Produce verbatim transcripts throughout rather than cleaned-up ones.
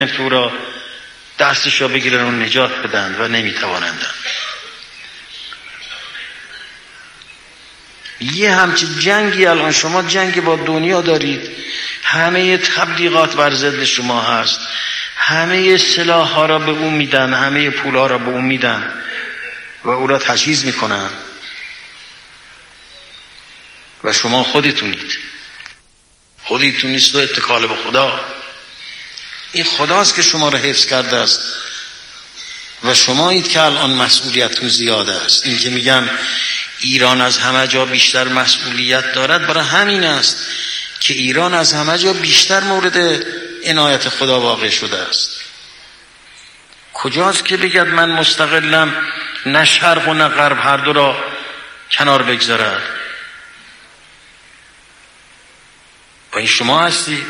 تو را دستش را بگیرن و نجات بدن و نمیتوانند. یه همچین جنگی الان شما جنگ با دنیا دارید، همه تبلیغات بر ضد شما هست، همه سلاح ها را به اون میدن، همه پول ها را به اون میدن و او را تجهیز میکنن و شما خودتونید خودتون نیست و اتکال به خدا. این خداست که شما را حفظ کرده است و شمایید که الان مسئولیتتون زیاده است. این که میگم ایران از همه جا بیشتر مسئولیت دارد برای همین است که ایران از همه جا بیشتر مورد عنایت خدا واقع شده است. کجاست که بگد من مستقلم، نه شرق و نه غرب هر دو را کنار بگذارد؟ و این شما هستید.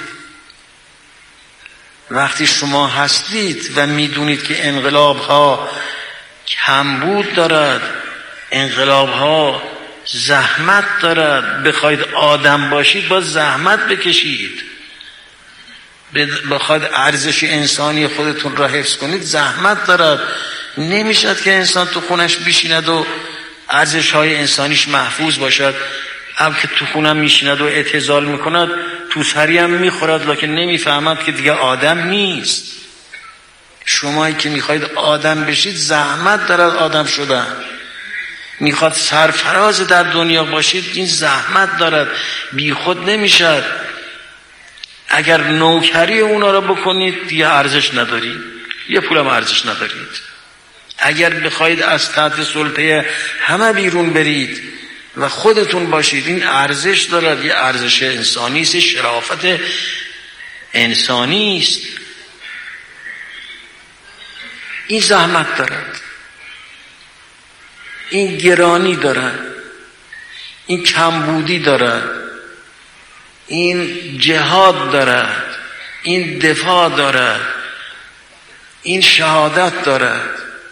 وقتی شما هستید و میدونید که انقلاب ها کمبود دارد، انقلاب ها زحمت دارد، بخواید آدم باشید باید زحمت بکشید، بخواید ارزش انسانی خودتون را حفظ کنید زحمت دارد. نمیشد که انسان تو خونش بشیند و ارزش های انسانیش محفوظ باشد، اما که تو خونم میشیند و اعتزال میکند، تو سری هم میخورد لکن نمیفهمد که دیگه آدم نیست. شمایی که میخواید آدم بشید زحمت دارد آدم شدن، میخواد سرفراز در دنیا باشید این زحمت دارد، بی خود نمیشد. اگر نوکری اونا را بکنید دیگه ارزش ندارید، یه پولم ارزش ندارید. اگر بخواید از تحت سلطه همه بیرون برید و خودتون باشید این ارزش دارد، یه ارزش انسانی است، شرافت انسانی است. این زحمت دارد، این گرانی دارد، این کمبودی دارد، این جهاد دارد، این دفاع دارد، این شهادت دارد.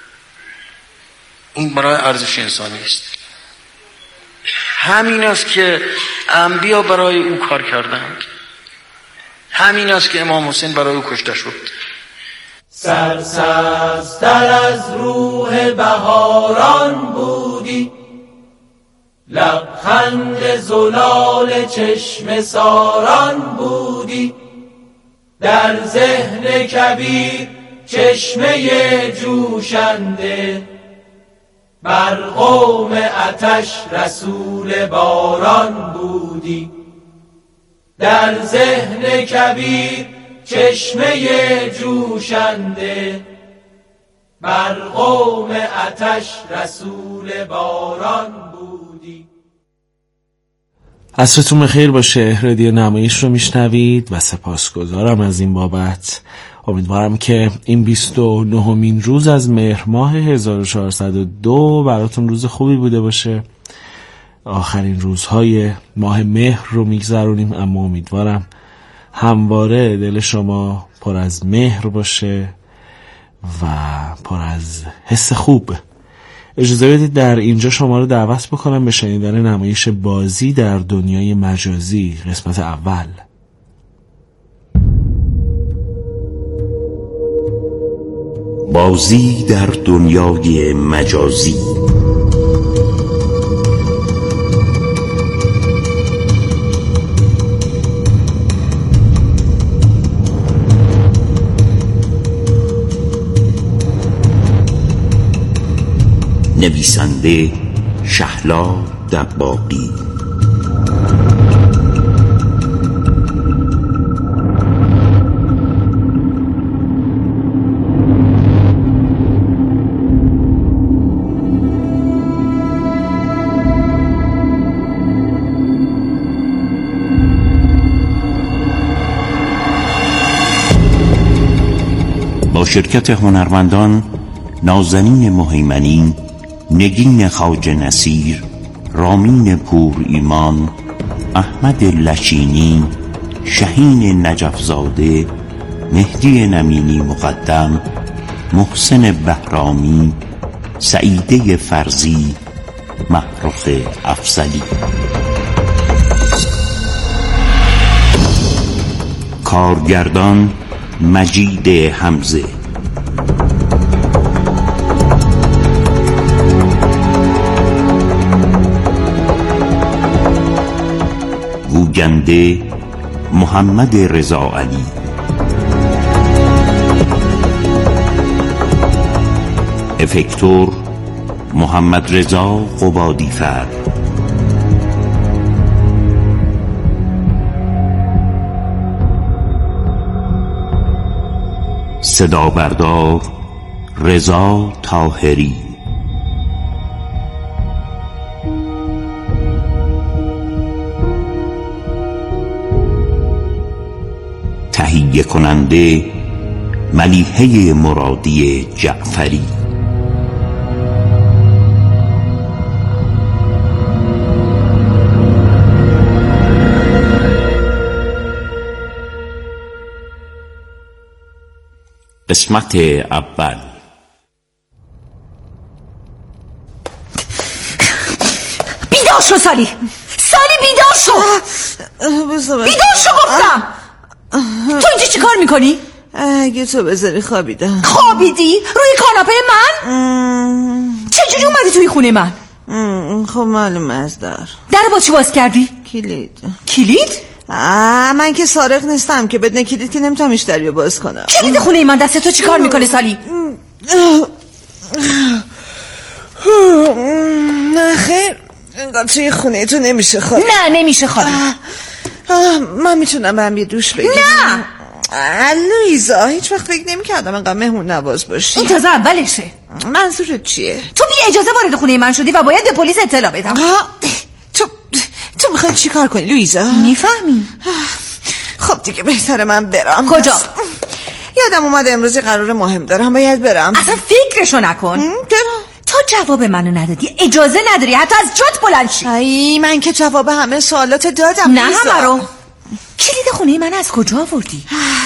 این برای ارزش انسانی است. همین است که انبیا برای او کار کردند، همین است که امام حسین برای او کشته شد. سرسبزتر از روح بهاران بودی، لبخند زلال چشم ساران بودی، در ذهن کبیر چشمه جوشنده، بر قوم آتش رسول باران بودی. در ذهن کبیر چشمه جوشنده، بر قوم آتش رسول باران بودی. عصرتون بخیر باشه. رادیو نمایش رو میشنوید و سپاسگزارم از این بابت. امیدوارم که این بیست و نهمین روز از مهر ماه هزار و چهارصد و دو براتون روز خوبی بوده باشه. آخرین روزهای ماه مهر رو میگذرونیم، اما امیدوارم همواره دل شما پر از مهر باشه و پر از حس خوب. اجازه بدید در اینجا شما رو دعوت بکنم به شنیدن نمایش بازی در دنیای مجازی قسمت اول. بازی در دنیای مجازی. نویسنده شهلا دباغی. با شرکت هنرمندان نازنین مهیمنی، نگین خواجه نصیر، رامین پور ایمان، احمد لچینی، شهین نجفزاده، مهدی نمینی مقدم، محسن بهرامی، سعیده فرزی، محروخ افضلی. کارگردان مجید حمزه. گوینده محمد رضا علی. افکتور محمد رضا قبادی‌فر. صدا بردار رضا طاهری. تهیه کننده ملیحه مرادی جعفری. قسمت اول. بیدار شو سالی، سالی بیدار شو، بیدار شو گفتم. تو اینجا چی کار میکنی؟ اگه تو بذاری خوابیدم. خوابیدی؟ روی کاناپه من؟ چجوری اومدی توی خونه من؟ خب معلومه از در. در با چی باز کردی؟ کلید. کلید؟ آه من که سارق نیستم که بدون کلید که نمیتونم ایش دریو باز کنم. کلید خونه من دست تو چی کار میکنه سالی؟ نه خیر انگار توی خونه تو نمیشه خواب. نه نمیشه خواب. من میتونم برم یه دوش بگیرم. نه لویزا هیچ وقت فکر نمی کردم انقدر مهمون نواز باشی. این تازه اولشه. منظورت چیه؟ تو بی اجازه وارد خونه من شدی و باید به پلیس اطلاع بدم. تو تو میخوای چی کار کنی لویزا؟ میفهمی؟ خب دیگه بهتره من برم. کجا؟ یادم اومد امروز قرار مهم دارم باید برم. اصلا فکرشو نکن. برم. تو جواب منو ندادی، اجازه نداری حتی از جات بلند شی. ای من که جواب همه سوالات دادم. نه همه رو. کلید خونه من از کجا آوردی؟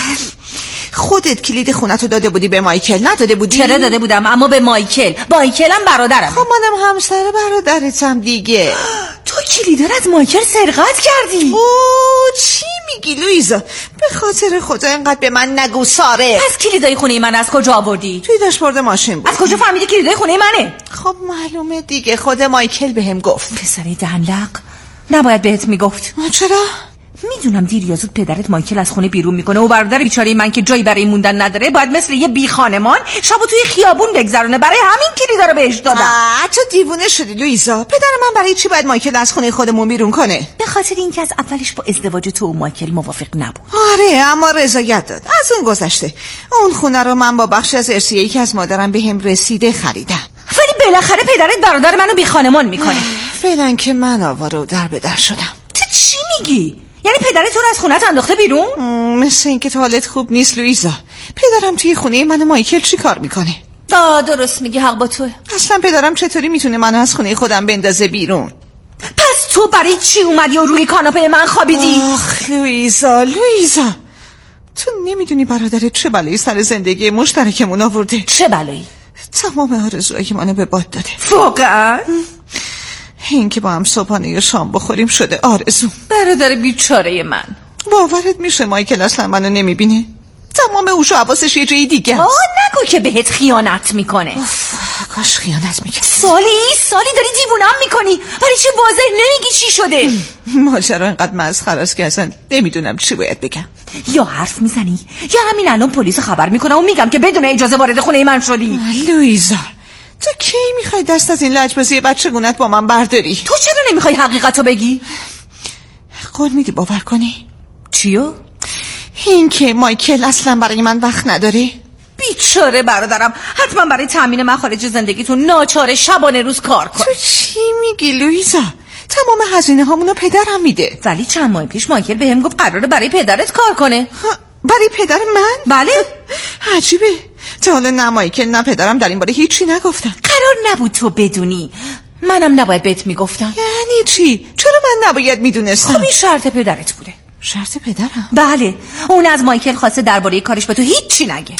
خودت کلید خونه تو داده بودی به مایکل نداده بودی؟ چرا داده بودم اما به مایکل. مایکلم برادرم. خب منم همسر برادرتم دیگه. تو کلیدا رو از مایکل سرقت کردی؟ او چی میگی لویزا؟ به خاطر خدا اینقدر به من نگو ساره. پس کلیدای خونه من از کجا آوردی؟ توی داشبورد ماشین بود. از کجا فهمیدی کلیدای خونه منه؟ خب معلومه دیگه خود مایکل بهم گفت. پسری دهنلق نباید بهت میگفت. چرا؟ میدونم دیر یا زود پدرت مایکل از خونه بیرون میکنه و برادر بیچاره من که جایی برای موندن نداره باید مثل یه بی خانمان شبو توی خیابون بگذرونه. برای همین کلیدا رو بهش دادم. تو دیوونه شدی لویزا. پدر من برای چی باید مایکل از خونه خودمون بیرون کنه؟ به خاطر اینکه از اولش با ازدواج تو و مایکل موافق نبود. آره اما رضایت داد. از اون گذشته اون خونه رو من با بخش از ارثیه‌ای که از مادرم بهم رسیده خریدم. ولی بالاخره پدرت برادر منو بی خانمان میکنه. فعلا که من آواره و در به در شدم. تو چی میگی؟ یعنی پدرت تو رو از خونت انداخته بیرون؟ مثل اینکه تو حالت خوب نیست لویزا. پدرم توی خونه من و مایکل چی کار میکنه؟ آه درست میگی، حق با توه. اصلا پدرم چطوری میتونه منو از خونه خودم بندازه بیرون؟ پس تو برای چی اومدی و روی کاناپه من خوابیدی؟ آخ لویزا لویزا تو نمیدونی برادرت چه بلایی سر زندگی مشترکمون آورده. چه بلایی؟ تمام آرزوهای منو به باد داده. واقعا؟ این که با هم صبحانه یا شام بخوریم شده آرزو. برادر بیچاره من. باورت میشه مایکل اصلا منو نمیبینه؟ تمام اوش و حواسش یه جای دیگه آه نگو که بهت خیانت میکنه. کاش خیانت میکنه. سالی سالی داری دیوونم میکنی. برای چه واضح نمیگی چی شده؟ ماجرا اینقدر مسخره است که اصلا نمیدونم چی باید بگم. یا حرف میزنی یا همین الان پلیس خبر میکنم و میگم که بدون اجازه وارد خونه من شدی. لویزا تو کی میخوای دست از این لجبازی بچگونت با من برداری؟ تو چرا نمیخوای حقیقتو بگی؟ قول میدی باور کنی؟ چیو؟ این که مایکل اصلا برای من وقت نداره. بیچاره برادرم حتما برای تامین مخارج زندگیتون ناچاره شبانه روز کار کن. تو چی میگی لویزا؟ تمام هزینه هامونو پدرم میده. ولی چند ماه پیش مایکل بهم گفت قراره برای پدرت کار کنه. برای پدر من؟ بله. عجیبه تا حالا نه مایکل نه پدرم در این باره هیچی نگفتن. قرار نبود تو بدونی. منم نباید بهت میگفتم. یعنی چی؟ چرا من نباید میدونستم؟ خب این شرط پدرت بوده. شرط پدرم؟ بله اون از مایکل خواسته درباره کارش به تو هیچی نگه.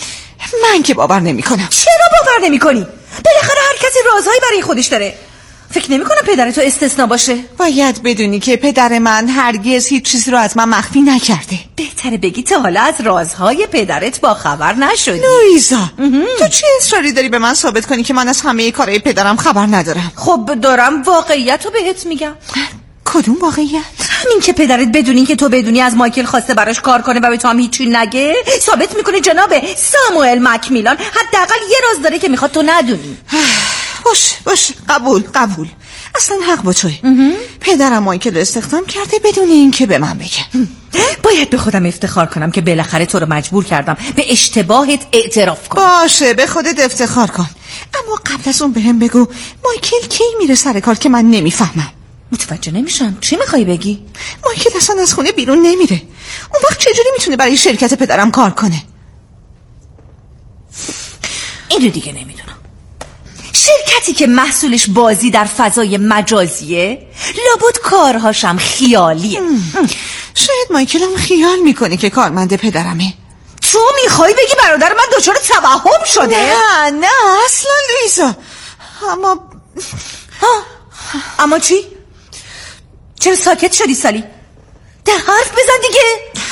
من که باور نمی کنم. چرا باور نمی کنی؟ بالاخره هر کسی رازهایی برای خودش داره. فکر نمی کنم پدر تو استثنا باشه. باید بدونی که پدر من هرگز هیچ چیزی رو از من مخفی نکرده. بهتره بگی تا حالا از رازهای پدرت با خبر نشدی. لویزا تو چه اصراری داری به من ثابت کنی که من از همه کارهای پدرم خبر ندارم؟ خب دارم واقعیت رو بهت میگم. کدوم واقعیت؟ همین که پدرت بدونی که تو بدونی از مایکل خواسته براش کار کنه و به تو هم هیچی نگه ثابت میکنه جناب ساموئل مکمیلان حداقل یه راز داره که میخواد تو ندونی. باش باش قبول قبول اصلا حق با توی. پدرم مایکل رو استخدام کرده بدون این که به من بگه. باید به خودم افتخار کنم که بالاخره تو رو مجبور کردم به اشتباهت اعتراف کنم. باشه به خودت افتخار کن، اما قبل از اون بهم بگو مایکل کی میره سر کار که من نمیفهمم. متوجه نمیشم چی میخوای بگی؟ مایکل اصلا از خونه بیرون نمیره. اون وقت چجوری میتونه برای شرکت پدرم کار کنه؟ اینو دیگه نمیدونم. شرکتی که محصولش بازی در فضای مجازیه لابد کارهاشم خیالیه. شاید مایکل هم خیال میکنه که کارمند پدرمه. تو میخوای بگی برادر من دچار توهم شده؟ نه نه اصلا لویزا. اما ها اما چی؟ چرا ساکت شدی سالی؟ ده حرف بزن دیگه.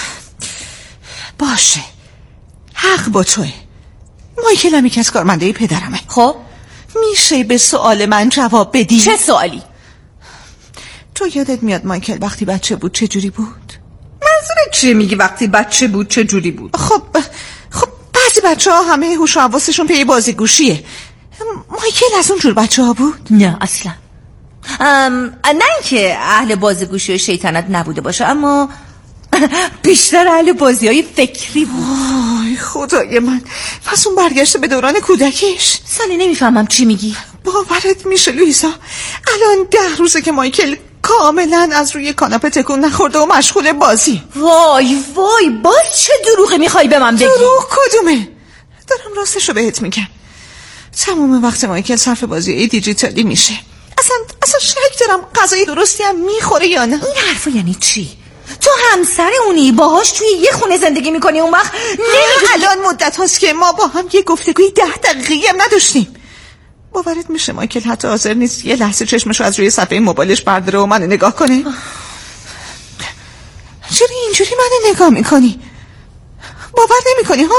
باشه حق با توه. مایکل هم یکی از کارمنده پدرمه. خب میشه به سوال من جواب بدی؟ چه سوالی؟ تو یادت میاد مایکل وقتی بچه بود چه جوری بود؟ منظورت چیه میگی وقتی بچه بود چه جوری بود؟ خب خب بعضی بچه ها همه هوش و حواسشون پی بازی گوشیه. مایکل از اون جور بچه ها بود؟ نه اصلا. ام، نه اینکه اهل بازیگوشی و شیطنت نبوده باشه، اما بیشتر اهل بازی های فکری بود. آی خدای من، پس اون برگشته به دوران کودکیش. سالی نمیفهمم چی میگی. باورت میشه لویزا الان ده روزه که مایکل کاملا از روی کاناپه تکون نخورده و مشغول بازی. وای وای باز چه دروغی میخوای به من بگی؟ دروغ کدومه؟ دارم راستشو بهت میگم. تمام وقت مایکل صرف بازی دیجیتالی میشه. اصلا اصلا شک دارم غذای درستی هم میخوره یا نه. این حرفا یعنی چی؟ تو همسر اونی باهاش توی یه خونه زندگی میکنی اون وقت نمیدونی. الان مدت هاست که ما با هم یه گفتگوی ده دقیقی هم نداشتیم. باورت میشه مایکل حتی حاضر نیست یه لحظه چشمشو از روی صفحه موبایلش برداره و منو نگاه کنه؟ چرا اینجوری منو نگاه میکنی؟ باور نمیکنی ها؟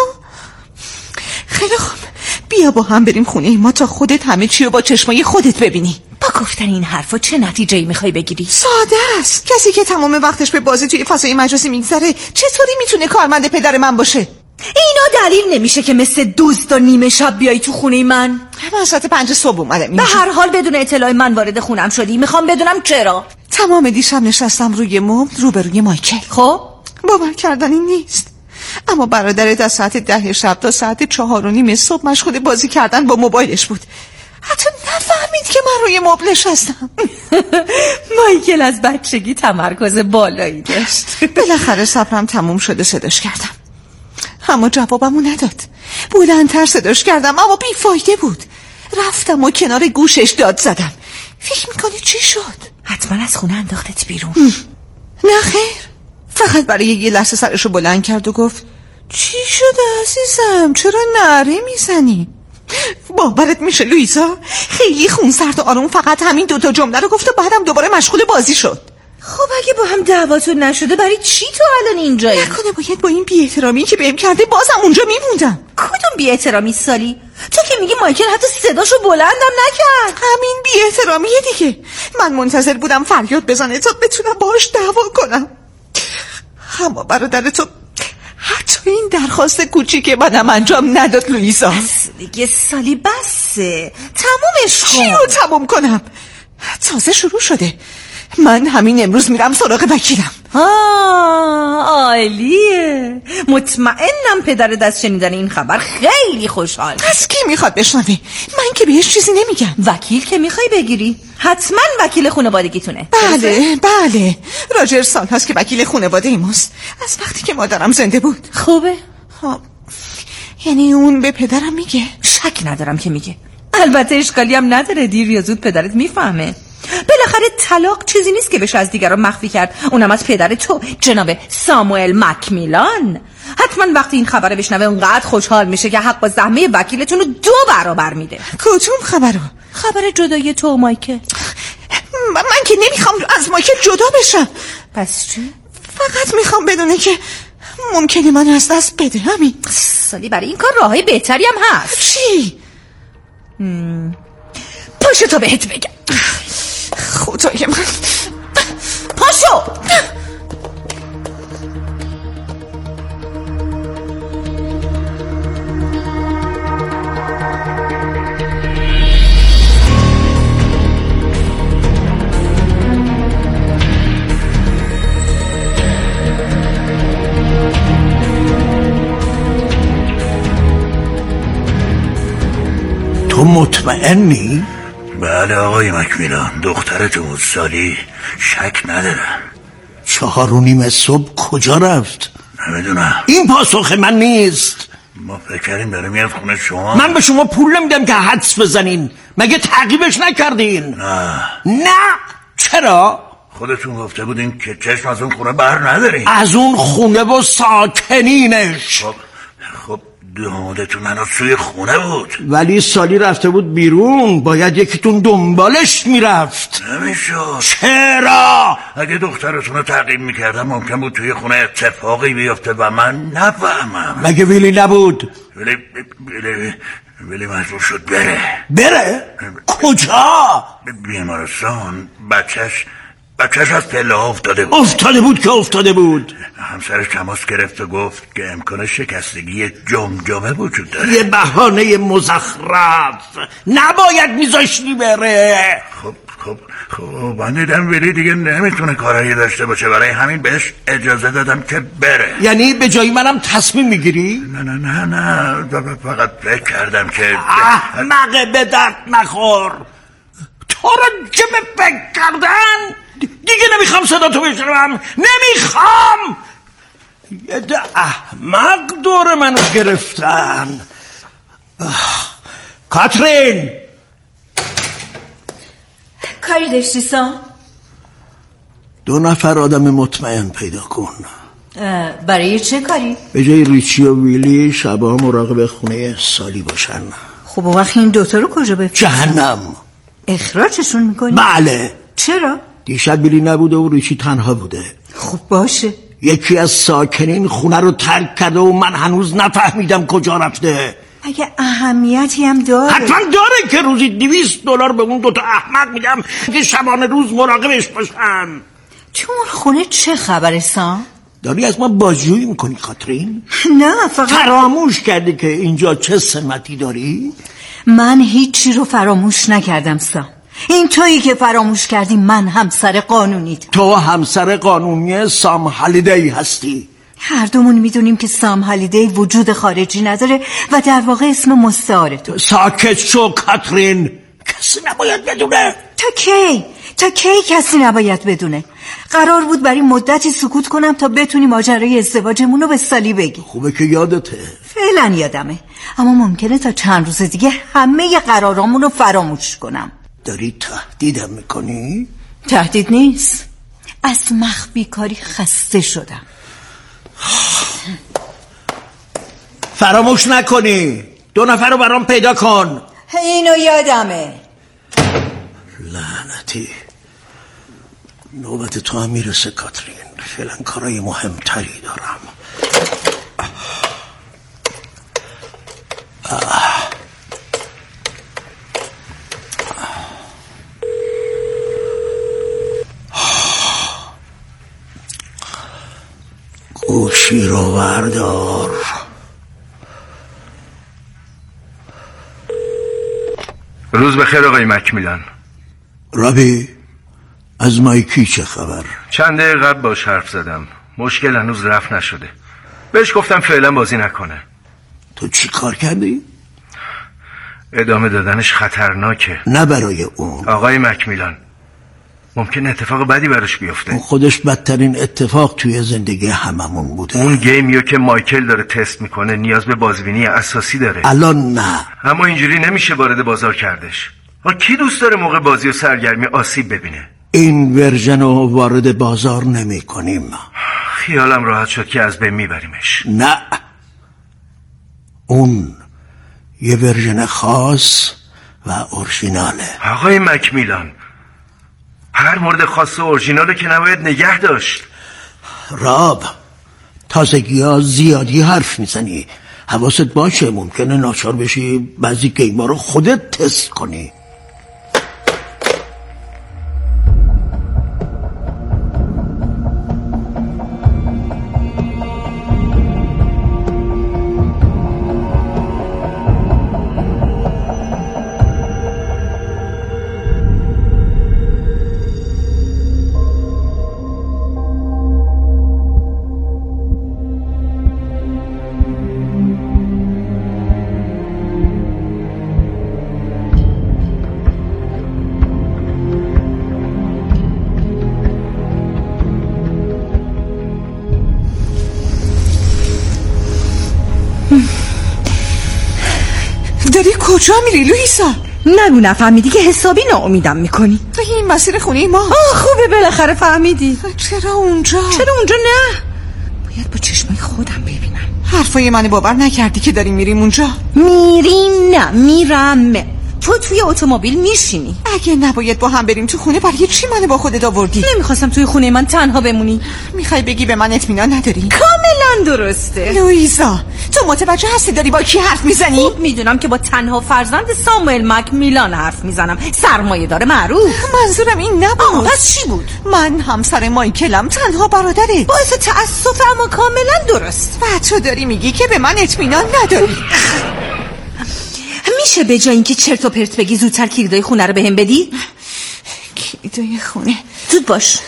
خیلی خوب بیا با هم بریم خونه ما تا خودت همه چی رو با چشمای خودت ببینی. با گفتن این حرفا چه نتیجه‌ای میخوای بگیری؟ ساده است. کسی که تمام وقتش به بازی توی فضای مجازی میگذره چطوری میتونه کارمند پدر من باشه؟ اینا دلیل نمیشه که مثل دوست و نیمه شب بیای تو خونه من. من ساعت پنج صبح اومدم. به هر حال بدون اطلاع من وارد خونم شدی. میخوام بدونم چرا. تمام دیشب نشستم روی مبل روبروی مایکل. خب باور کردنی نیست، اما برادرت از ساعت ده شب تا ساعت چهار و نیم صبح مشغول بازی کردن با موبایلش بود. حتی نفهمید که من روی مبل نشستم. مایکل از بچگی تمرکز بالایی داشت. بالاخره صبرم تموم شده صداش کردم، اما جوابمو نداد. بلندتر صداش کردم اما بیفایده بود. رفتم و کنار گوشش داد زدم. فکر میکنی چی شد؟ حتما از خونه انداختت بیرون. نه خیر، فقط برای یه لحظه سرشو بلند کرد و گفت چی شده عزیزم؟ چرا نعره میزنی؟ باورت میشه لویزا؟ خیلی خونسرد و آروم فقط همین دوتا جمله رو گفت و بعدم دوباره مشغول بازی شد. خب اگه با هم دعواتون نشده برای چی تو الان اینجایی؟ نکنه باید با این بی‌احترامی که بهم کرده بازم اونجا میموندم. کدوم بی‌احترامی سالی؟ تو که میگی مایکل حتی صداشو بلندم نکرد. همین بی‌احترامیه دیگه. من منتظر بودم فریاد بزنه تا بتونم باهاش دعوا کنم، اما برادر تو حتی این درخواست کوچیک منم انجام نداد. لویزا بس دیگه سالی بسه، تمومش کن. چی رو تموم کنم؟ تازه شروع شده. من همین امروز میرم سراغ وکیلم. آه عالیه. مطمئنم پدرت از شنیدن این خبر خیلی خوشحال. از کی میخواد بشنوه؟ من که بهش چیزی نمیگم. وکیل که میخوای بگیری؟ حتما وکیل خانوادگیتونه. بله بله، راجر سال هست که وکیل خانواده ایماست، از وقتی که مادرم زنده بود. خوبه؟ ها. یعنی اون به پدرم میگه؟ شک ندارم که میگه. البته اشکالی هم نداره، دیر یا زود پدرت میفهمه. بالاخره طلاق چیزی نیست که بشه از دیگران مخفی کرد، اونم از پدر تو جناب ساموئل مکمیلان. حتما وقتی این خبر بشنوه اونقدر خوشحال میشه که حق با زحمه وکیلتون رو دو برابر میده. کدوم خبرو؟ خبر جدایی تو و مایکل. من که نمیخوام از مایکل جدا بشم. پس چی؟ فقط میخوام بدونه که ممکنه من از دست بده، همین. سالی برای این کار راههای بهتری هم هست. چی؟ پاشو تا بهت بگم. خدای من، پاشو. تو مطمئنی؟ بله آقای مکمیلان، دخترت بود سالی، شک ندارم. چهار و نیم صبح کجا رفت؟ نمیدونم. این پاسخ من نیست. ما فکر کردیم داره میاد خونه شما. من به شما پول نمیدم که حدس بزنین. مگه تعقیبش نکردین؟ نه. نه؟ چرا؟ خودتون گفته بودین که چشم از اون خونه بر ندارین. از اون خونه و ساکنینش. خب خب دامادتون منو سوی خونه بود. ولی سالی رفته بود بیرون، باید یکیتون دنبالش میرفت. نمیشد. چرا؟ اگه دخترتون رو تعقیب میکردم ممکن بود توی خونه اتفاقی بیفته و من نفهمم. مگه ویلی نبود؟ ولی ولی ولی مجبور شد بره. بره؟ کجا؟ بیمارستان. بچهش بچهش از پله ها افتاده بود. افتاده بود که افتاده بود. همسرش تماس گرفت و گفت که امکان شکستگی جمجمه وجود داره. یه بهانه مزخرف، نباید میذاشتی بره. خب خب خب من دیدم ولی دیگه نمیتونه کارایی داشته باشه، برای همین بهش اجازه دادم که بره. یعنی به جای منم تصمیم میگیری؟ نه نه نه نه فقط فکر کردم که احمق به درد نخور. تو رو که به فکر کردن دیگه نمیخوام صدا تو بشنوم، نمیخوام. یه ده احمق دور منو گرفتن. کاترین، کاری داشتی سام؟ دو نفر آدم مطمئن پیدا کن. برای چه کاری؟ به جای ریچی و ویلی شبا مراقب خونه سالی باشن. خب اون وقت این دوتا رو کجا بفرستم؟ جهنم. اخراجشون میکنی؟ بله. چرا؟ دیشب ویلی نبوده و ریچی تنها بوده. خب باشه. یکی از ساکنین خونه رو ترک کرده و من هنوز نفهمیدم کجا رفته. اگه اهمیتی هم داره. حتما داره که روزی دویست دلار به اون دوتا احمق میدم که شبانه روز مراقبش باشن. تو اون خونه چه خبره سام؟ داری از ما بازجویی میکنی کاترین؟ نه فقط فراموش کردی که اینجا چه سمتی داری؟ من هیچی رو فراموش نکردم سام. این تویی که فراموش کردی من همسر قانونیت. تو همسر قانونی سام هالیدی هستی. هر دومون میدونیم که سام هالیدی وجود خارجی نداره و در واقع اسم مستعار تو. ساکت شو کاترین، کسی نباید بدونه. تا کی؟ تا کی کسی نباید بدونه؟ قرار بود برای مدتی سکوت کنم تا بتونی ماجرای ازدواجمون رو به سالی بگی. خوبه که یادته. فعلا یادمه، اما ممکنه تا چند روز دیگه همه قرارامون رو فراموش کنم. داری تهدیدم میکنی؟ تهدید نیست، از مخفی کاری خسته شدم. فراموش نکنی دو نفر رو برام پیدا کن. اینو یادمه. لعنتی، نوبت تو هم میرسه کاترین. فعلا کارای مهمتری دارم. آه. گوشی رو بردار. روز بخیر آقای مکمیلان. رابی، از مایکی چه خبر؟ چند دقیقه قبل باش حرف زدم، مشکل هنوز رفع نشده. بهش گفتم فعلا بازی نکنه. تو چی کار کردی؟ ادامه دادنش خطرناکه. نه برای اون. آقای مکمیلان، ممکن اتفاق بدی براش بیفته. اون خودش بدترین اتفاق توی زندگی هممون بوده. اون گیمیو که مایکل داره تست میکنه نیاز به بازبینی اساسی داره. الان نه، اما اینجوری نمیشه وارد بازار کردش. و کی دوست داره موقع بازی و سرگرمی آسیب ببینه؟ این ورژن رو وارد بازار نمی کنیم. خیالم راحت شد که از بین میبریمش. نه، اون یه ورژن خاص و اورژیناله. آقای مکمیلان، هر مورد خاص اورجینال که نباید نگه داشت. راب، تازگی ها زیادی حرف میزنی، حواست باشه ممکنه ناچار بشی بعضی گیما رو خودت تست کنی. داری کجا میری لویزا؟ نگو نفهمیدی که حسابی ناامیدم میکنی. تو این مسیر خونه ما؟ آه خوبه بالاخره فهمیدی. چرا اونجا؟ چرا اونجا نه؟ باید با چشمای خودم ببینم. حرفای منو باور نکردی که داریم میریم اونجا؟ میریم نه میرم. تو توی اتومبیل میشینی. اگه نباید با هم بریم تو خونه برای چی منو با خودت آوردی؟ نمیخواستم توی خونه من تنها بمونی. میخوای بگی به من اطمینان نداری؟ کاملا درسته. لویزا تو متوجه هستی داری با کی حرف میزنی؟ خوب میدونم که با تنها فرزند ساموئل مکمیلان حرف میزنم، سرمایه داره معروف. منظورم این نبود. پس چی بود؟ من همسر مایکلم، تنها برادره. باعث تأسف اما کاملا درست. و تو داری میگی که به من اطمینان نداری. میشه به جای اینکه چرت و پرت بگی زودتر کلیدای خونه رو بهم بدی؟ کلیدای خونه؟ زود باش.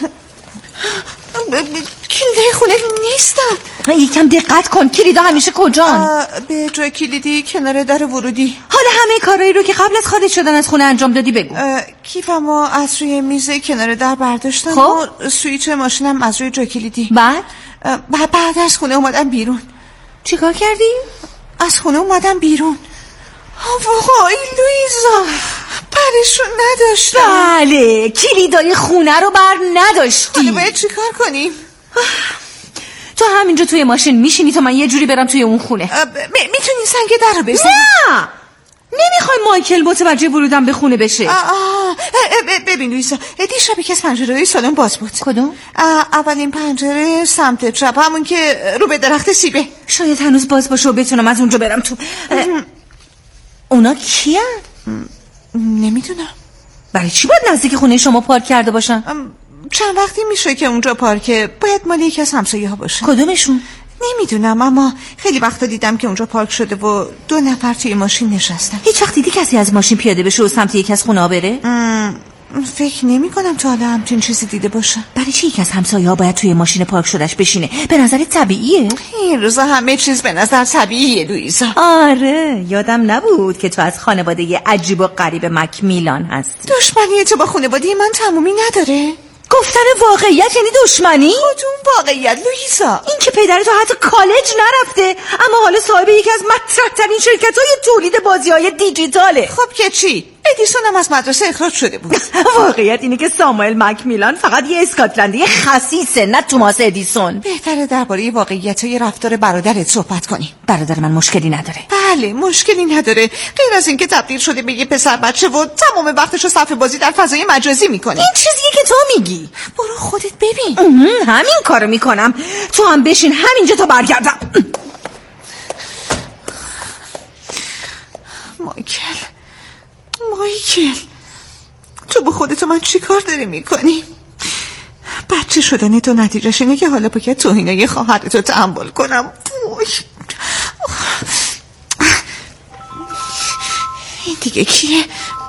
کلیدای خونه نیستن. یکم دقت کن، کلیدا همیشه کجان؟ به جای کلیدی کنار در ورودی. حالا همه کارایی رو که قبل از خارج شدن از خونه انجام دادی بگو. کیفمو از روی میز کنار در برداشتم. خب و سویچ ماشینم از روی جای کلیدی. بعد؟ بعد از خونه اومدم بیرون. چیکار کردی؟ از خونه اومدم بیرون. وای لویزا، برشون نداشتم. بله، کلیدای خونه رو بر نداشتی. حالا باید چی کار کنیم؟ تو همینجا توی ماشین میشینی تا من یه جوری برم توی اون خونه. میتونی سنگ در رو بزنی؟ نه، نمیخوای مایکل متوجه ورودم به خونه بشه. آه آه. ببین لویزا، دیشب یکی از پنجره‌های سالن باز بود. کدوم؟ اولین پنجره سمت چپ، همون که رو به درخت سیبه. شاید هنوز باز باشه و بتونم از اونجا برم تو. اونا کیه؟ نمیدونم. برای چی باید نزدیک خونه شما پارک کرده باشن؟ چند وقتی میشه که اونجا پارکه، باید مال یکی از همسایه ها باشه. کدومشون؟ نمیدونم، اما خیلی وقتا دیدم که اونجا پارک شده و دو نفر توی ماشین نشستن. هیچ وقت دیدی کسی از ماشین پیاده بشه و سمت یکی از خونه ها بره؟ فکر نمی کنم تا حالا همچین چیزی دیده باشم. برای چی یکی از همسایه ها باید توی ماشین پارک شدهش بشینه؟ به نظر طبیعیه؟ این روزا همه چیز به نظر طبیعیه لویزا. آره، یادم نبود که تو از خانواده عجیب و غریب مکمیلان هستی. دشمنی تو با خانواده من تمومی نداره؟ گفتن واقعیت یعنی دشمنی؟ کدوم واقعیت لویزا؟ این که پدر تو حتی کالج نرفته اما حالا صاحب یکی از مطرح‌ترین شرکت‌های تولید بازی‌های دیجیتاله. خب که چی؟ ادیسون هم از مدرسه اخراج شده بود. واقعیت اینه که ساموئل مکمیلان فقط یه اسکاتلندی خسیسه، نه توماس ادیسون. بهتره درباره واقعیت‌های رفتار برادرت صحبت کنی. برادر من مشکلی نداره. بله، مشکلی نداره، غیر از اینکه تبدیل شده به یه پسر بچه و تمام وقتشو صرف بازی در فضای مجازی میکنه. این چیزیه که تو میگی. برو خودت ببین. همین کارو میکنم. تو هم بشین همینجا تا برگردم. مایکل مایکل تو با خودتو من چی کار داری میکنی؟ بچه شدن تو نتیجهش اینه که حالا باید توهینای خواهرتو تحمل کنم. وای. این دیگه کیه؟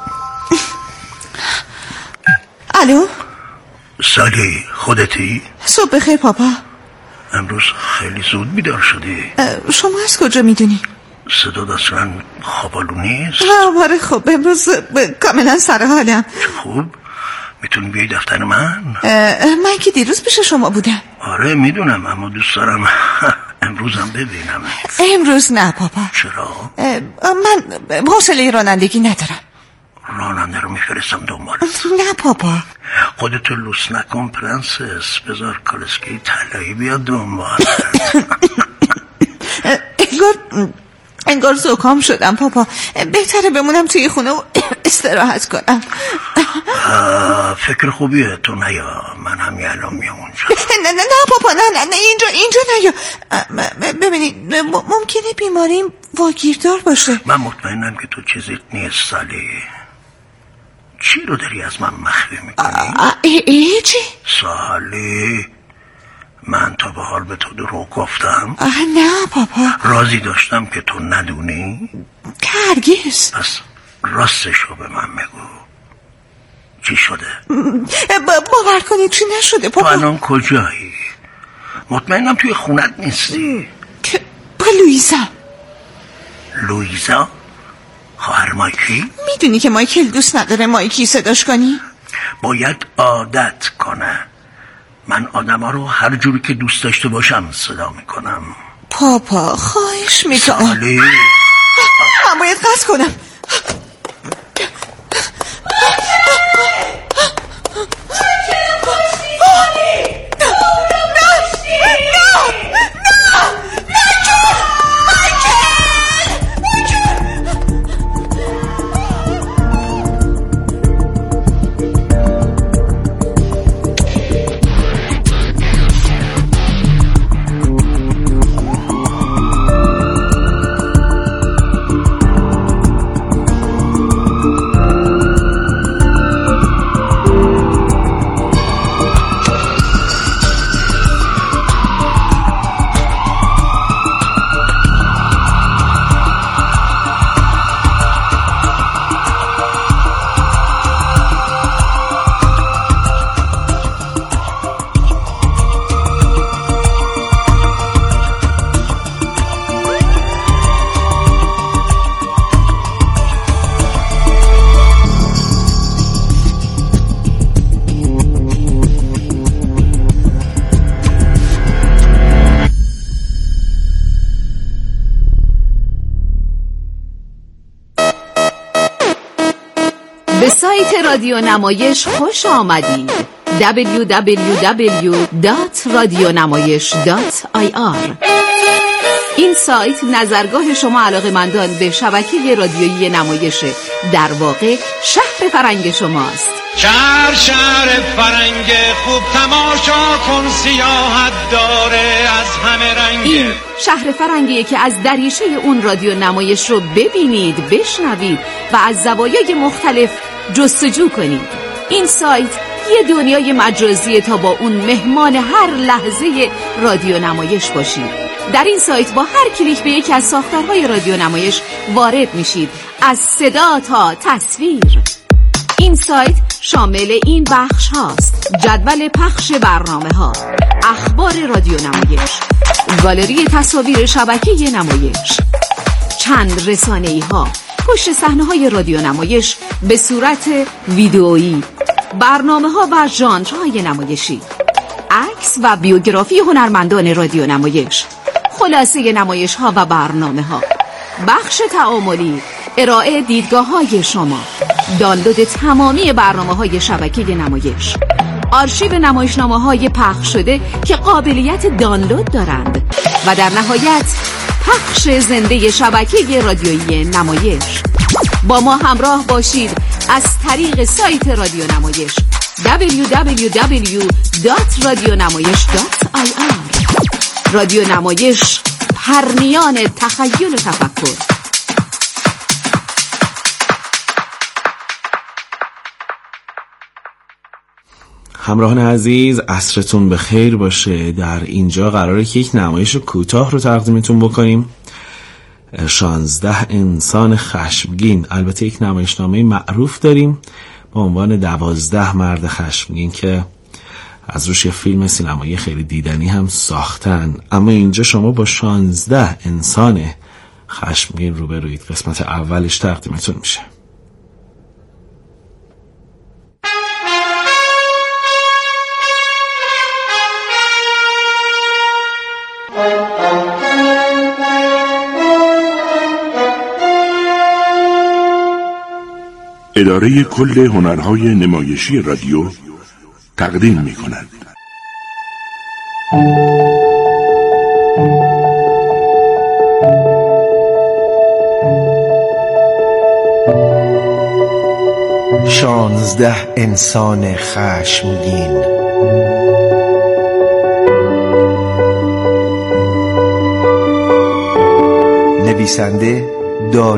الو سالی، خودتی؟ صبح بخیر پاپا. امروز خیلی زود بیدار شدی. شما از کجا میدونی؟ صداد اصلا خوابالو نیست؟ آره خب امروز کاملا سر حالم. خوب، میتونی بیای دفتر من؟ من که دیروز پیش شما بودم. آره میدونم، اما دوست دارم امروزم ببینم. امروز نه پاپا. چرا؟ من حوصله رانندگی ندارم. راننده رو میفرستم دنبال. نه پاپا. خودتو لوس نکن پرنسس، بذار کالسکه طلایی بیاد دنبال. انگار انگار زکام شدم پاپا. بهتره بمونم توی خونه و استراحت کنم. فکر خوبیه، تو نیا، من همین الان میام اونجا. نه نه نه پاپا، نه نه نه اینجا اینجا نیا. ببینید ممکنه بیماریم واگیردار باشه. من مطمئنم که تو چیزیت نیست سالی. چی رو داری از من مخفی میکنی؟ ای ای چی؟ سالی، من تا به حال به تو دروغ گفتم؟ نه پاپا. راضی داشتم که تو ندونی؟ هرگز. پس راستشو به من بگو، چی شده؟ باور کنید چی نشده پاپا. تو الان کجایی؟ مطمئنم توی خونت نیستی. که با لویزا. لویزا؟ خواهر مایکی؟ میدونی که مایکل دوست نداره مایکی صداش کنی؟ باید عادت کنه. من آدم ها رو هر جوری که دوست داشته باشم صدا میکنم. پاپا خواهش میکنم. سالی، من باید قصد کنم. به سایت رادیو نمایش خوش آمدید. دبلیو دبلیو دبلیو دات رادیونمایش دات آی آر. این سایت نظرگاه شما علاقه‌مندان به شبکه رادیویی نمایش، در واقع شهر فرنگ شماست. شهر شهر فرنگ خوب، تماشا کن سیاحت داره از همه رنگ. این شهر فرنگیه که از دریچه اون رادیو نمایش رو ببینید، بشنوید و از زوایای مختلف جستجو کنید. این سایت یه دنیای مجازیه تا با اون مهمان هر لحظه رادیو نمایش باشید. در این سایت با هر کلیک به یکی از ساختارهای رادیو نمایش وارد میشید، از صدا تا تصویر. این سایت شامل این بخش هاست: جدول پخش برنامه ها، اخبار رادیو نمایش، گالری تصاویر شبکه نمایش، چند رسانه‌ای ها، پشت صحنه های رادیو نمایش به صورت ویدئویی، برنامه ها و ژانرهای نمایشی، عکس و بیوگرافی هنرمندان رادیو نمایش، خلاصه نمایش ها و برنامه ها، بخش تعاملی، ارائه دیدگاه های شما، دانلود تمامی برنامه های شبکه نمایش، آرشیو نمایشنامه های پخش شده که قابلیت دانلود دارند و در نهایت پخش زنده شبکه رادیویی نمایش. با ما همراه باشید از طریق سایت رادیو نمایش دبلیو دبلیو دبلیو دات رادیونمایش دات آی آر. رادیو نمایش، پرنیان تخیل و تفکر. همراهان عزیز، عصرتون به خیر باشه. در اینجا قراره که یک نمایش کوتاه رو تقدیمتون بکنیم. شانزده انسان خشمگین. البته یک نمایشنامه معروف داریم با عنوان دوازده مرد خشمگین که از روش یه فیلم سینمایی خیلی دیدنی هم ساختن، اما اینجا شما با شانزده انسان خشمگین روبروید. قسمت اولش تقدیمتون میشه. اداره کل هنرهای نمایشی رادیو تقدیم می کند. شانزده انسان خشمگین. نویسنده دار